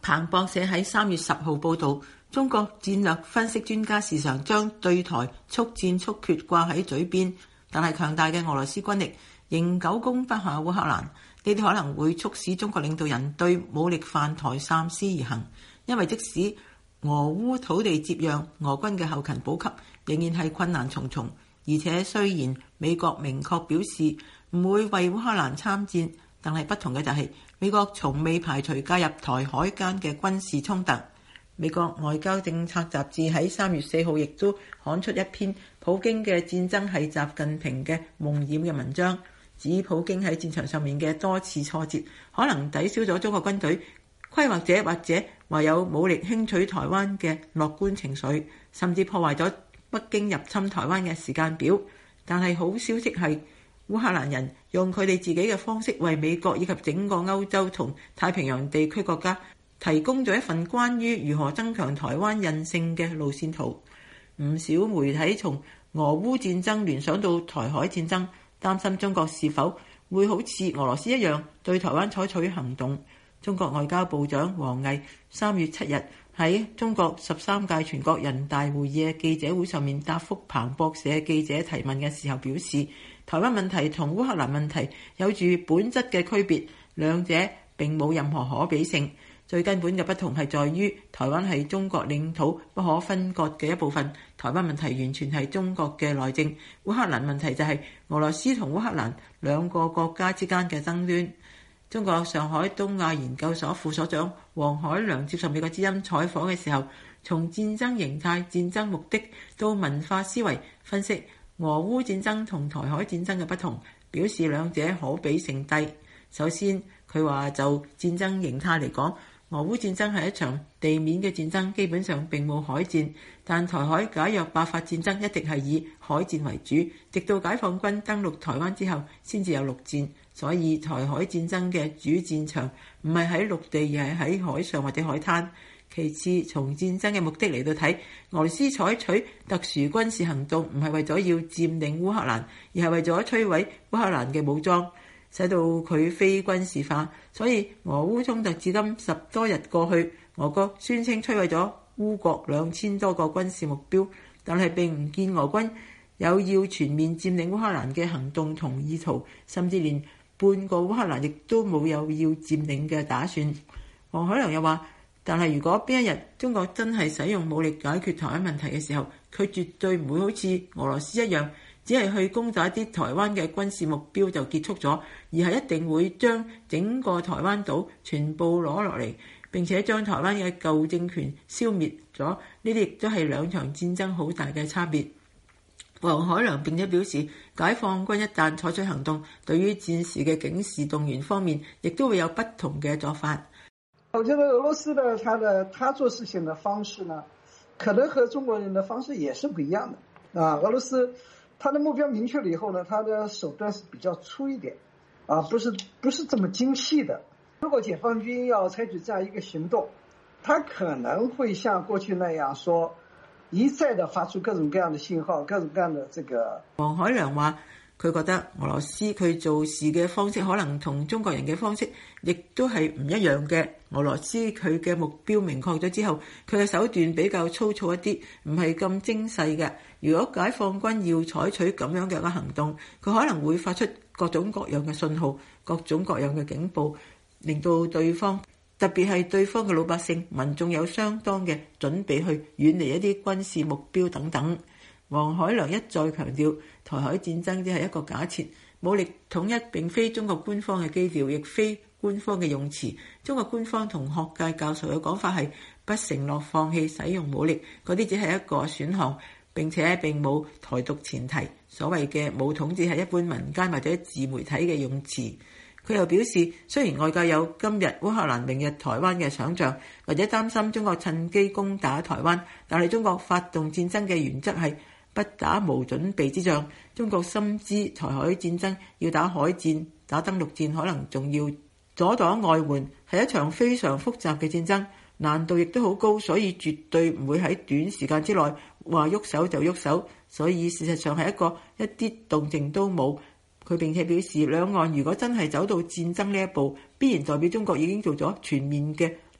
彭博社喺3月10號報導，中國戰略分析專家時常將對台速戰速決掛喺嘴邊，但係強大嘅俄羅斯軍力仍久攻不下烏克蘭，呢啲可能會促使中國領導人對武力犯台三思而行，因為即使俄烏土地接壤，俄軍嘅後勤補給仍然係困難重重，而且雖然美國明確表示唔會為烏克蘭參戰，但係不同嘅就係美國從未排除介入台海間嘅軍事衝突。美國外交政策雜誌喺3月4號亦都刊出一篇普京嘅戰爭係習近平嘅夢魘嘅文章，指普京喺戰場上面嘅多次挫折可能抵消咗中國軍隊規劃者或者話有武力輕取台灣嘅樂觀情緒，甚至破壞咗北京入侵台灣嘅時間表。但係好消息係烏克蘭人用佢哋自己嘅方式為美國以及整個歐洲同太平洋地區國家提供咗一份關於如何增強台灣韌性嘅路線圖。唔少媒體從俄烏戰爭聯想到台海戰爭，擔心中國是否會好似俄羅斯一樣對台灣採取行動。中國外交部長王毅3月7日喺中國13屆全國人大會議嘅記者會上面答覆彭博社記者提問嘅時候表示，台灣問題同烏克蘭問題有住本質嘅區別，兩者並冇任何可比性。最根本嘅不同係在於台灣係中國領土不可分割嘅一部分，台灣問題完全係中國嘅內政。烏克蘭問題就係俄羅斯同烏克蘭兩個國家之間嘅爭端。中國上海東亞研究所副所長黃海良接受美國之音採訪嘅時候，從戰爭形態、戰爭目的到文化思維分析俄烏戰爭同台海戰爭嘅不同，表示兩者可比性低。首先，佢話就戰爭形態嚟講，俄烏戰爭係一場地面嘅戰爭，基本上並冇海戰，但台海假若爆發戰爭，一定係以海戰為主，直到解放軍登陸台灣之後先至有陸戰。所以台海戰爭嘅主戰場唔係喺陸地，而係喺海上或者海灘。其次，從戰爭嘅目的嚟到睇，俄羅斯採取特殊軍事行動唔係為咗要佔領烏克蘭，而係為咗摧毀烏克蘭嘅武裝，使到佢非軍事化。所以俄烏衝突至今10多日過去，俄國宣稱摧毀咗烏國2000多個軍事目標，但係並唔見俄軍有要全面佔領烏克蘭嘅行動同意圖，甚至連半個烏克蘭亦都冇有要佔領嘅打算。黃海良又話，但係如果邊一日中國真係使用武力解決台灣問題嘅時候，佢絕對唔會好似俄羅斯一樣，只係去攻打一啲台灣嘅軍事目標就結束咗，而係一定會將整個台灣島全部攞落嚟，並且將台灣嘅舊政權消滅咗。呢啲亦都係兩場戰爭好大嘅差別。黃海良並且表示，解放軍一旦採取行動，對於戰時嘅警示動員方面，亦都會有不同嘅做法。 我覺得俄羅斯的他做事情的方式呢，可能和中國人的方式也是不一樣的啊。俄羅斯他的目標明確了以後呢，他的手段是比較粗一點啊，不是這麼精細的。如果解放軍要採取這樣一個行動，他可能會像過去那樣說，一再的發出各種各樣的信號，各種各樣的這個。 黃海良話，佢覺得俄羅斯佢做事嘅方式可能同中國人嘅方式亦都係唔一樣嘅。俄羅斯佢嘅目標明確咗之後，佢嘅手段比較粗糙一啲，唔係咁精細嘅。如果解放軍要採取咁樣嘅行動，佢可能會發出各種各樣嘅信號，各種各樣嘅警報，令到對方，特別係對方嘅老百姓民眾有相當嘅準備去遠離一啲軍事目標等等。黃海良一再強調，台海戰爭只係一個假設，武力統一並非中國官方嘅基調，亦非官方嘅用詞。中國官方同學界教授嘅講法係不承諾放棄使用武力，嗰啲只係一個選項，並且並冇台獨前提。所謂嘅武統只係一般民間或者自媒體嘅用詞。佢又表示，雖然外界有今日烏克蘭、明日台灣嘅想像，或者擔心中國趁機攻打台灣，但係中國發動戰爭嘅原則係不打無準備之仗。中國深知台海戰爭要打海戰、打登陸戰，可能仲要阻擋外援，係一場非常複雜嘅戰爭，難度亦都好高，所以絕對唔會喺短時間之內話喐手就喐手。所以事實上係一啲動靜都冇。佢並且表示，兩岸如果真係走到戰爭呢一步，必然代表中國已經做咗全面嘅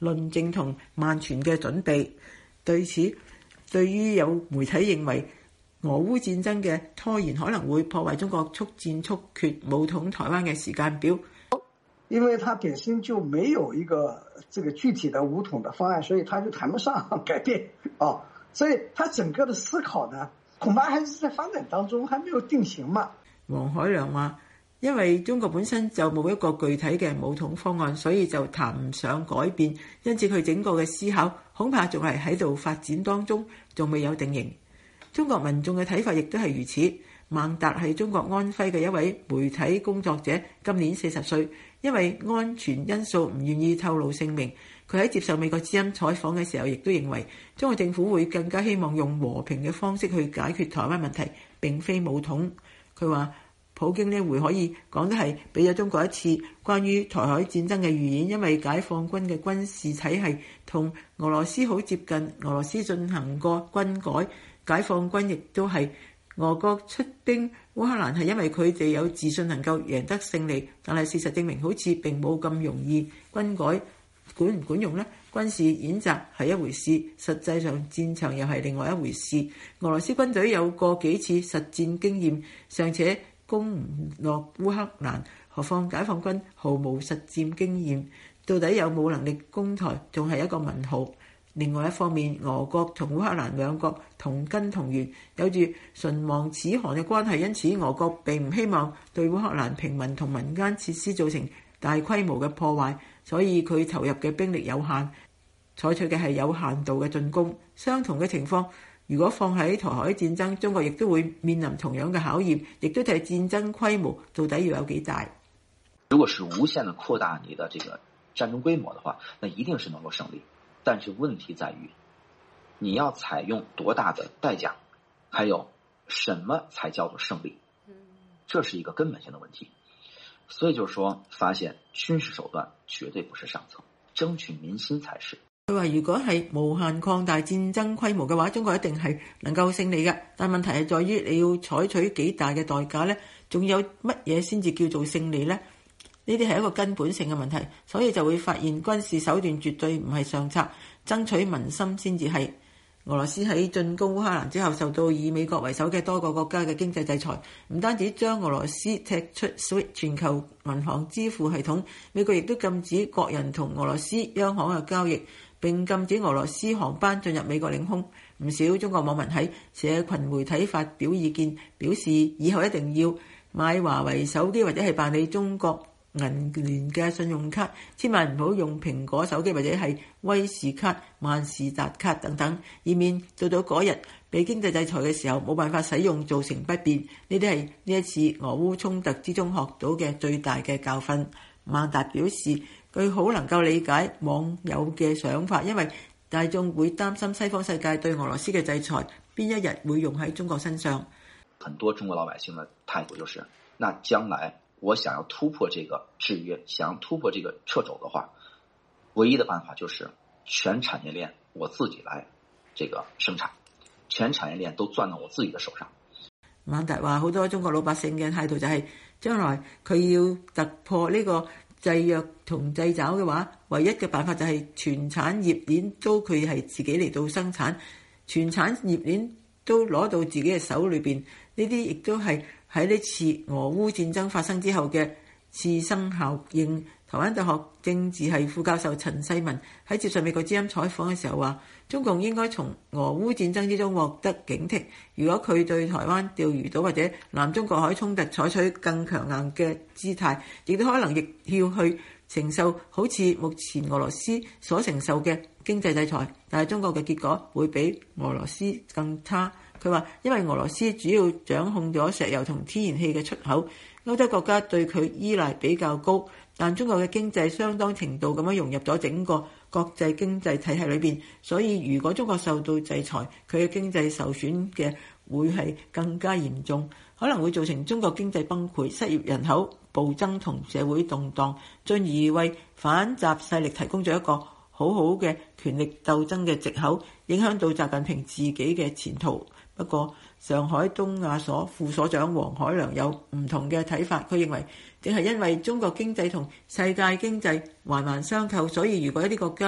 論證同萬全嘅準備。對此，對於有媒體認為俄烏戰爭嘅拖延可能會破壞中國速戰速決武統台灣嘅時間表， 因為它本身就沒有一個這個具體的武統的方案，所以它就談不上改變啊。所以它整個的思考呢，恐怕還是在發展當中，還沒有定型嘛。 黃海良話，因為中國本身就冇一個具體嘅武統方案，所以就談唔上改變，因此佢整個嘅思考恐怕仲係喺度發展當中，仲未有定型。中國民眾嘅睇法亦都係如此。孟達係中國安徽嘅一位媒體工作者，今年40歲，因為安全因素唔願意透露姓名。佢喺接受美國之音採訪嘅時候，亦都認為中國政府會更加希望用和平嘅方式去解決台灣問題，並非武統。佢話普京呢回可以講得係俾咗中國一次關於台海戰爭嘅預演，因為解放軍嘅軍事體系同俄羅斯好接近，俄羅斯進行過軍改，解放軍亦都係。俄國出兵烏克蘭係因為佢哋有自信能夠贏得勝利，但係事實證明好似並冇咁容易。軍改管唔管用呢？軍事演習係一回事，實際上戰場又係另外一回事。俄羅斯軍隊有過幾次實戰經驗，尚且攻唔落烏克蘭，何況解放軍毫無實戰經驗，到底有冇能力攻台，仲係一個問號。另外一方面，俄國同烏克蘭兩國同根同源，有住唇亡齒寒嘅關係，因此俄國並唔希望對烏克蘭平民同民間設施造成大規模嘅破壞，所以佢投入嘅兵力有限，採取嘅係有限度嘅進攻。相同嘅情況，如果放喺台海戰爭，中國亦都會面臨同樣嘅考驗，亦都睇戰爭規模到底要有幾大。 如果是無限的擴大你的這個戰爭規模的話，那一定是能夠勝利。但是問題在於，你要採用多大的代價，還有什麼才叫做勝利，這是一個根本性的問題。所以就是說，發現軍事手段絕對不是上策，爭取民心才是。 佢話如果係無限擴大戰爭規模嘅話，中國一定係能夠勝利嘅。但問題係在於你要採取幾大嘅代價呢？仲有乜嘢先至叫做勝利呢？呢啲係一個根本性嘅問題，所以就會發現軍事手段絕對唔係上策，爭取民心先至係。俄羅斯喺進攻烏克蘭之後，受到以美國為首嘅多個國家嘅經濟制裁，唔單止將俄羅斯踢出 SWIFT 全球銀行支付系統，美國亦都禁止國人同俄羅斯央行嘅交易，並禁止俄羅斯航班進入美國領空。唔少中國網民喺社群媒體發表意見，表示以後一定要買華為手機或者係辦理中國銀聯嘅信用卡，千萬唔好用蘋果手機或者係威士卡、萬事達卡等等，以免到嗰日被經濟制裁嘅時候冇辦法使用，造成不便。呢啲係呢一次俄烏衝突之中學到嘅最大嘅教訓。孟達表示，佢好能夠理解網友嘅想法，因為大眾會擔心西方世界對俄羅斯嘅制裁邊一日會用喺中國身上。 很多中國老百姓嘅態度就是，那將來我想要突破這個制約，想要突破這個掣肘的話，唯一的辦法就是全產業鏈我自己來這個生產，全產業鏈都攥到我自己的手上。 孟達話好多中國老百姓嘅態度就係，將來佢要突破呢個制約同掣肘嘅話，唯一嘅辦法就係全產業鏈都佢係自己嚟到生產，全產業鏈都攞到自己嘅手裏邊。呢啲亦都係喺呢次俄烏戰爭發生之後嘅次生效應。台灣大學政治系副教授陳世文喺接受美國之音採訪嘅時候話，中共應該從俄烏戰爭之中獲得警惕，如果佢對台灣釣魚島或者南中國海衝突採取更強硬嘅姿態，亦都可能亦要去承受好似目前俄羅斯所承受嘅經濟制裁，但係中國嘅結果會比俄羅斯更差。佢話因為俄羅斯主要掌控咗石油同天然氣嘅出口，歐洲國家對佢依賴比較高，但中國嘅經濟相當程度咁樣融入咗整個國際經濟體系裏邊，所以如果中國受到制裁，佢嘅經濟受損嘅會係更加嚴重，可能會造成中國經濟崩潰、失業人口暴增同社會動盪，進而為反習勢力提供咗一個好好嘅權力鬥爭嘅藉口，影響到習近平自己嘅前途。不過，上海東亞所副所長黃海良有唔同嘅睇法，佢認為正係因為中國經濟同世界經濟環環相扣，所以如果一啲國家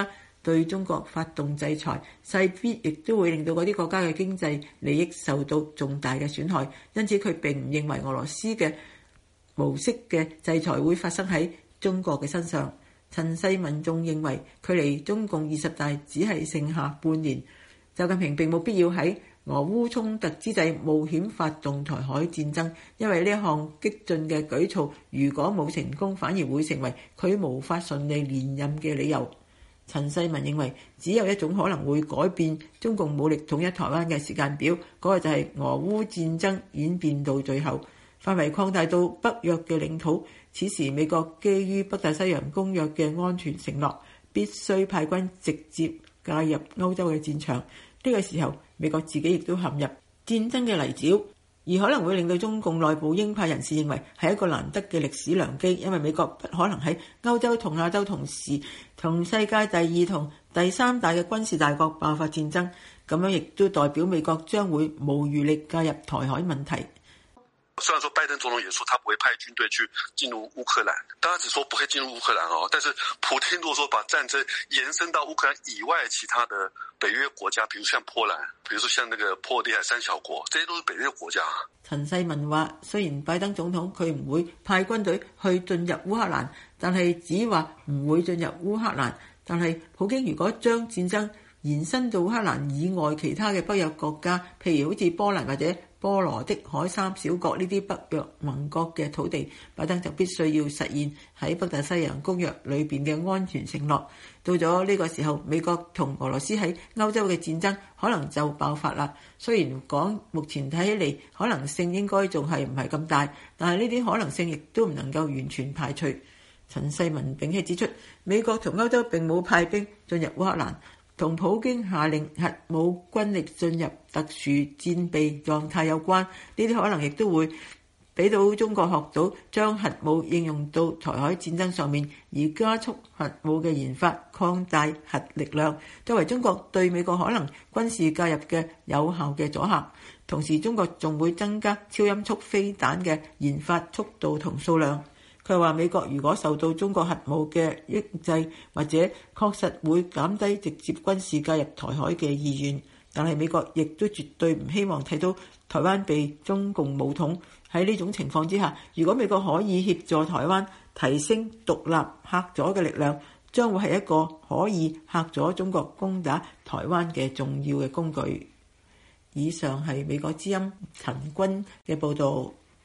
對中國發動制裁，勢必亦都會令到嗰啲國家嘅經濟利益受到重大嘅損害。因此佢並唔認為俄羅斯嘅模式嘅制裁會發生喺中國嘅身上。陳世民仲認為距離中共20大只係剩下半年，習近平並冇必要喺俄烏衝突之際冒險發動台海戰爭，因為呢一項激進嘅舉措如果冇成功，反而會成為佢無法順利連任嘅理由。陳世民認為只有一種可能會改變中共武力統一台灣嘅時間表，嗰個就係俄烏戰爭演變到最後，範圍擴大到北約嘅領土。此時美國基於北大西洋公約嘅安全承諾，必須派軍直接介入歐洲嘅戰場。呢個時候美國自己亦都陷入戰爭嘅泥沼，而可能會令到中共內部鷹派人士認為係一個難得嘅歷史良機，因為美國不可能喺歐洲同亞洲同時同世界第2同第3大嘅軍事大國爆發戰爭，咁樣亦都代表美國將會無餘力介入台海問題。 雖然說拜登總統也說他不會派軍隊去進入烏克蘭，當然只說不會進入烏克蘭哦，但是普丁如果說把戰爭延伸到烏克蘭以外其他的北約國家，比如像波蘭，比如說像那個波羅的海三小國，這些都是北約國家。 陳世民話，雖然拜登總統佢唔會派軍隊去進入烏克蘭，但係只話唔會進入烏克蘭，但係普京如果將戰爭延伸到烏克蘭以外其他嘅北約國家，譬如好似波蘭或者波羅的海三小國呢啲北約盟國嘅土地，拜登就必須要實現喺北大西洋公約裏邊嘅安全承諾。到咗呢個時候，美國同俄羅斯喺歐洲嘅戰爭可能就爆發啦。雖然講目前睇起嚟可能性應該仲係唔係咁大，但係呢啲可能性亦都唔能夠完全排除。陳世民並且指出，美國同歐洲並冇派兵進入烏克蘭，同普京下令核武軍力進入特殊戰備狀態有關。呢啲可能亦都會俾到中國學到將核武應用到台海戰爭上面，而加速核武嘅研發，擴大核力量，作為中國對美國可能軍事介入嘅有效嘅阻嚇。同時中國仲會增加超音速飛彈嘅研發速度同數量。佢話美國如果受到中國核武嘅抑制，或者確實會減低直接軍事介入台海嘅意願，但係美國亦都絕對唔希望睇到台灣被中共武統。喺呢種情況之下，如果美國可以協助台灣提升獨立嚇阻嘅力量，將會係一個可以嚇阻中國攻打台灣嘅重要嘅工具。以上係美國之音陳君嘅報導。